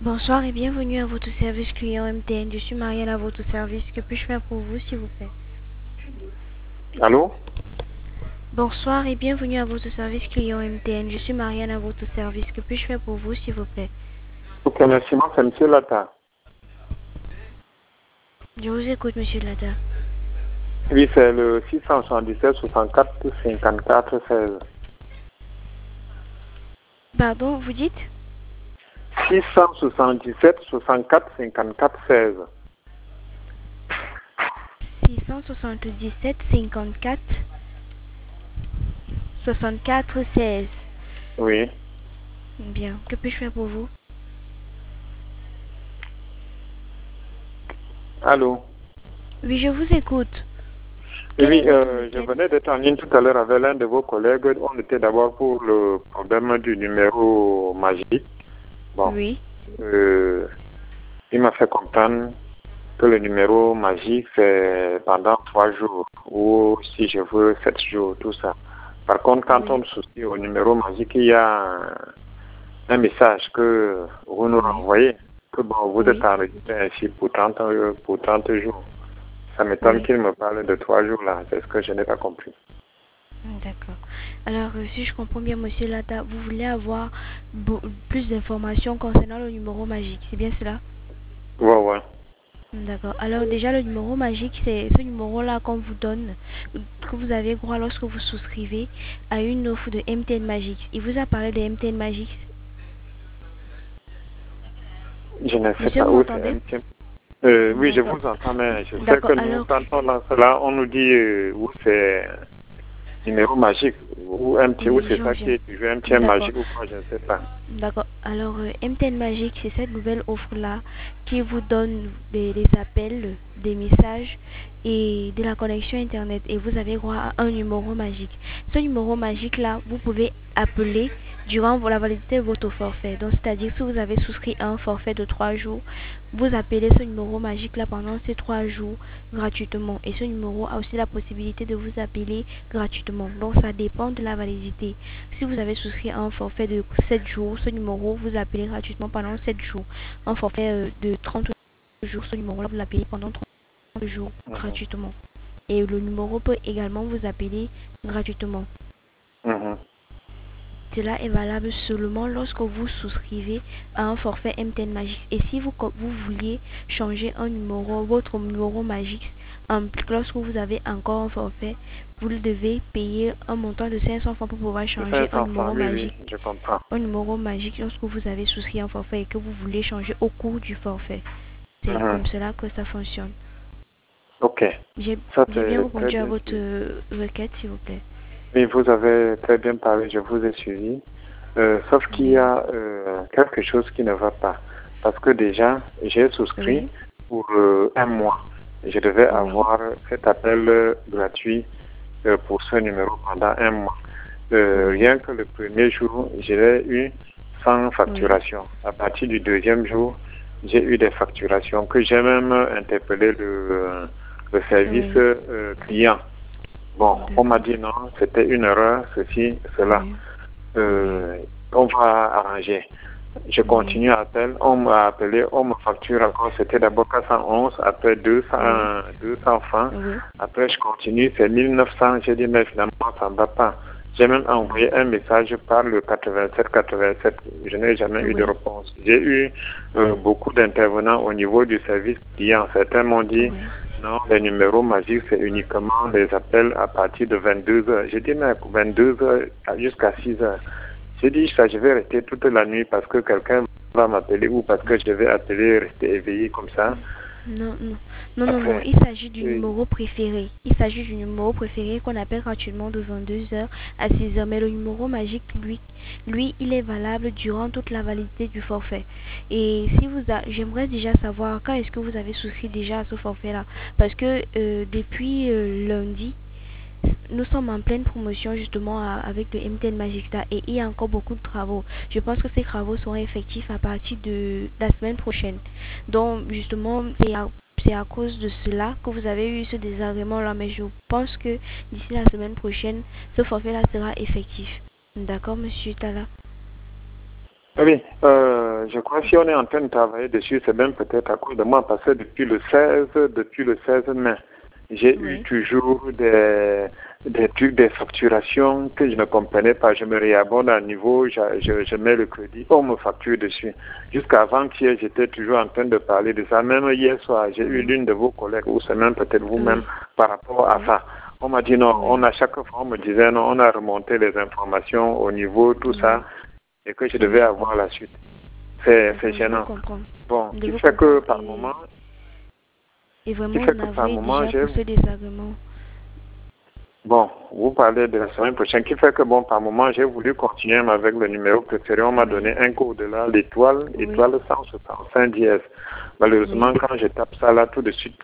Bonsoir et bienvenue à votre service client MTN. Je suis Marianne à votre service. Que puis-je faire pour vous, s'il vous plaît? Allô? Bonsoir et bienvenue à votre service client MTN. Je suis Marianne à votre service. Que puis-je faire pour vous, s'il vous plaît? Ok, merci, moi c'est M. Lata. Je vous écoute, monsieur Lada. Oui, c'est le 677 64 54 16. Pardon, vous dites? 677 64 54 16. 677 54 64 16. Oui. Bien. Que puis-je faire pour vous? Allô? Oui, je vous écoute. Quelle Oui, est votre je requête? venais d'être en ligne tout à l'heure avec l'un de vos collègues. On était d'abord pour le problème du numéro magique. Bon, Oui. il m'a fait comprendre que le numéro magique, c'est pendant 3 jours, ou si je veux 7 jours, tout ça. Par contre, quand on Oui. me soucie au numéro magique, il y a un message que vous nous Oui. renvoyez, que bon, vous êtes Oui. enregistré ainsi pour 30 jours. Ça m'étonne Oui. qu'il me parle de 3 jours là, c'est ce que je n'ai pas compris. D'accord. Alors, si je comprends bien, monsieur Lata, vous voulez avoir plus d'informations concernant le numéro magique, c'est bien cela? Ouais, ouais. D'accord. Alors, déjà, le numéro magique, c'est ce numéro-là qu'on vous donne, que vous avez droit lorsque vous souscrivez à une offre de MTN Magique. Il vous a parlé de MTN Magique? Je ne sais Monsieur, pas vous où c'est m'entendez? MTM. Oui, je D'accord. vous entends, mais je sais D'accord. que nous, Alors, quand on lance là, on nous dit où c'est numéro magique, ou MTM, ou oui, c'est j'en ça qui viens. est toujours MTM D'accord. magique ou quoi, je ne sais pas. D'accord. Alors, MTN Magique, c'est cette nouvelle offre-là qui vous donne des appels, des messages et de la connexion Internet. Et vous avez droit à un numéro magique. Ce numéro magique-là, vous pouvez appeler durant la validité de votre forfait. Donc, c'est-à-dire si vous avez souscrit un forfait de 3 jours, vous appelez ce numéro magique-là pendant ces 3 jours gratuitement. Et ce numéro a aussi la possibilité de vous appeler gratuitement. Donc, ça dépend de la validité. Si vous avez souscrit un forfait de 7 jours, ce numéro vous appelez gratuitement pendant 7 jours. Un forfait de 30 jours, ce numéro-là vous l'appelez pendant 30 jours Mhm. gratuitement. Et le numéro peut également vous appeler gratuitement. Mhm. Cela est valable seulement lorsque vous souscrivez à un forfait MTN Magique. Et si vous vouliez changer un numéro, votre numéro magique, lorsque vous avez encore un forfait, vous devez payer un montant de 500 francs pour pouvoir De changer 500 francs, oui, oui, je comprends. un numéro magique lorsque vous avez souscrit un forfait et que vous voulez changer au cours du forfait. C'est Mhm. comme cela que ça fonctionne. Ok, J'ai ça j'ai bien c'est très répondu à bien votre suivi. requête, s'il vous plaît. Oui, vous avez très bien parlé, je vous ai suivi. Sauf qu'il y Bien. a quelque chose qui ne va pas. Parce que déjà, j'ai souscrit Oui, pour 1 mois. Je devais oui, avoir cet appel gratuit pour ce numéro pendant 1 mois. oui, Rien que le premier jour, je l'ai eu sans oui. facturation. À partir du deuxième jour, j'ai eu des facturations que j'ai même interpellé le service Oui, client. Bon, on m'a d'accord. dit non, c'était une erreur, ceci, cela. Oui, oui, Euh, on va arranger. Je oui, continue à appeler, on m'a appelé, on me facture encore, c'était d'abord 411, après 200, oui, 200 francs, oui, après je continue, c'est 1900, j'ai dit mais finalement ça ne va pas. J'ai même envoyé un message par le 87-87, je n'ai jamais eu de oui, réponse. J'ai eu beaucoup d'intervenants au niveau du service client. Certains m'ont dit oui. non, les numéros magiques, c'est uniquement des appels à partir de 22 heures. J'ai dit mais 22 heures jusqu'à 6 heures. J'ai dit ça, je vais rester toute la nuit parce que quelqu'un va m'appeler ou parce que je vais appeler, rester éveillé comme ça. Non, non, non, non, non. Après, Il s'agit du oui, numéro préféré. Il s'agit du numéro préféré qu'on appelle gratuitement de 22 heures à 6 heures. Mais le numéro magique, lui, il est valable durant toute la validité du forfait. Et si j'aimerais déjà savoir quand est-ce que vous avez souscrit déjà à ce forfait-là. Parce que depuis lundi, nous sommes en pleine promotion justement avec le MTN Magista et il y a encore beaucoup de travaux. Je pense que ces travaux seront effectifs à partir de la semaine prochaine. Donc justement, c'est à cause de cela que vous avez eu ce désagrément-là, mais je pense que d'ici la semaine prochaine, ce forfait-là sera effectif. D'accord, monsieur Tala? Oui, je crois que si on est en train de travailler dessus, c'est même peut-être à cause de moi, parce que depuis le 16 mai, j'ai eu toujours des trucs, des facturations que je ne comprenais pas. Je me réabonne à niveau, je mets le crédit, on me facture dessus. Jusqu'à avant-hier, j'étais toujours en train de parler de ça. Même hier soir, j'ai eu l'une de vos collègues, ou c'est même peut-être vous-même, par rapport à ça. On m'a dit non, on a chaque fois, on me disait non, on a remonté les informations au niveau, tout ça, et que je devais avoir la suite. C'est gênant. Bon, qui fait que par moment... Et vraiment, navré déjà pour ce désagrément. Bon, vous parlez de la semaine prochaine, qui fait que, bon, par moment, j'ai voulu continuer avec le numéro préféré. On m'a donné un code là, l'étoile 165 dièse. Malheureusement, quand je tape ça là, tout de suite,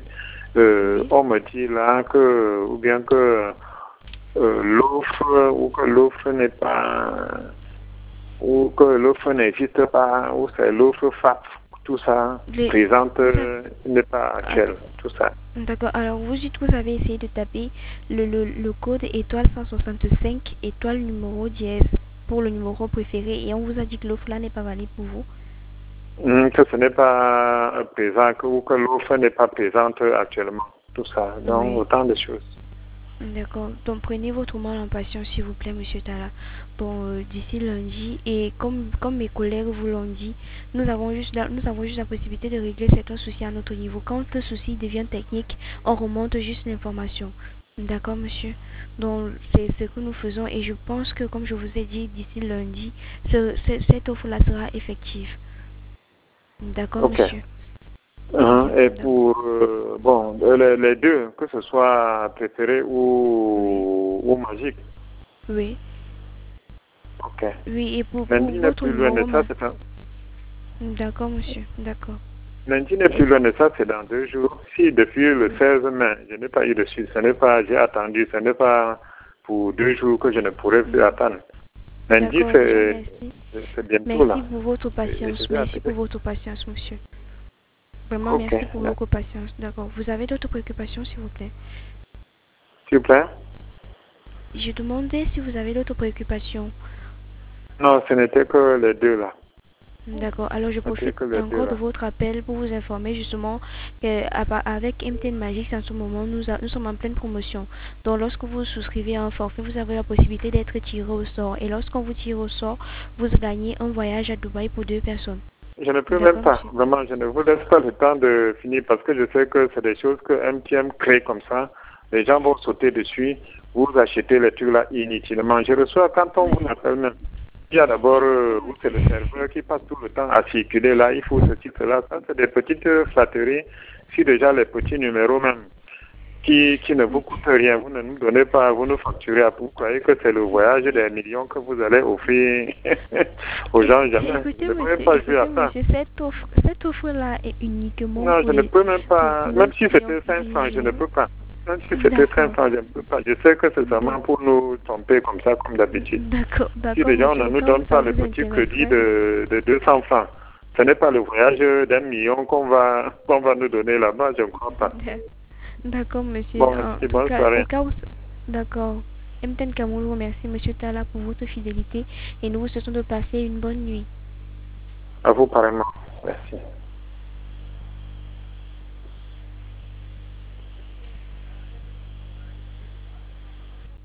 on me dit là que, ou bien que l'offre, ou que l'offre n'est pas, ou que l'offre n'existe pas, ou c'est l'offre FAP, tout ça, présente n'est pas actuelle, tout ça. D'accord, alors vous avez essayé de taper le code étoile 165, étoile numéro dièse pour le numéro préféré et on vous a dit que l'offre là n'est pas valide pour vous. Que ce n'est pas présent, ou que l'offre n'est pas présente actuellement, tout ça, donc autant de choses. D'accord, donc prenez votre mal en patience s'il vous plaît, monsieur Tala. Bon, d'ici lundi, et comme mes collègues vous l'ont dit, nous avons juste la possibilité de régler certains soucis à notre niveau. Quand le souci devient technique, on remonte juste l'information. D'accord, monsieur. Donc, c'est ce que nous faisons et je pense que, comme je vous ai dit, d'ici lundi, cette offre-là sera effective. D'accord, monsieur. Et pour, les deux, que ce soit préféré ou magique. Oui. Ok. Oui, et pour lundi n'est plus loin de ça, c'est ça. D'accord, monsieur, d'accord. Lundi n'est plus loin de ça, c'est dans 2 jours. Si depuis le 16 mai, je n'ai pas eu de suite, j'ai attendu, ce n'est pas pour 2 jours que je ne pourrais plus attendre. Lundi, c'est bientôt là. Merci pour votre patience, merci pour votre patience, monsieur. Vraiment, merci pour votre patience. D'accord. Vous avez d'autres préoccupations, s'il vous plaît? S'il vous plaît? Je demandais si vous avez d'autres préoccupations. Non, ce n'était que les deux là. D'accord. Alors, je profite encore de votre appel pour vous informer justement qu'avec MTN Magic, en ce moment, nous sommes en pleine promotion. Donc, lorsque vous souscrivez à un forfait, vous avez la possibilité d'être tiré au sort. Et lorsqu'on vous tire au sort, vous gagnez un voyage à Dubaï pour 2 personnes. Je ne peux même pas, vraiment, je ne vous laisse pas le temps de finir parce que je sais que c'est des choses que MTN crée comme ça. Les gens vont sauter dessus, vous achetez les trucs là inutilement. Je reçois, quand on vous appelle même, il y a d'abord, c'est le serveur qui passe tout le temps à circuler là, il faut ce titre-là. Ça, c'est des petites flatteries, si déjà les petits numéros même, qui ne vous coûtent rien, vous ne nous donnez pas, vous nous facturez, vous croyez que c'est le voyage des millions que vous allez offrir aux gens, jamais. Écoutez, monsieur, cette offre-là est uniquement non, je ne peux même pas, même si c'était 500, je ne peux pas. Même si c'était 500, je ne peux pas. Je sais que c'est seulement pour nous tromper comme ça, comme d'habitude. D'accord. Si les gens ne nous donnent pas le petit crédit de 200 francs, ce n'est pas le voyage d'1 million qu'on va nous donner là-bas, je ne crois pas. D'accord, monsieur. Bon, merci, bonne soirée. D'accord. MTN Cameroun vous remercie, monsieur Tala, pour votre fidélité et nous vous souhaitons de passer une bonne nuit. À vous, pareillement. Merci.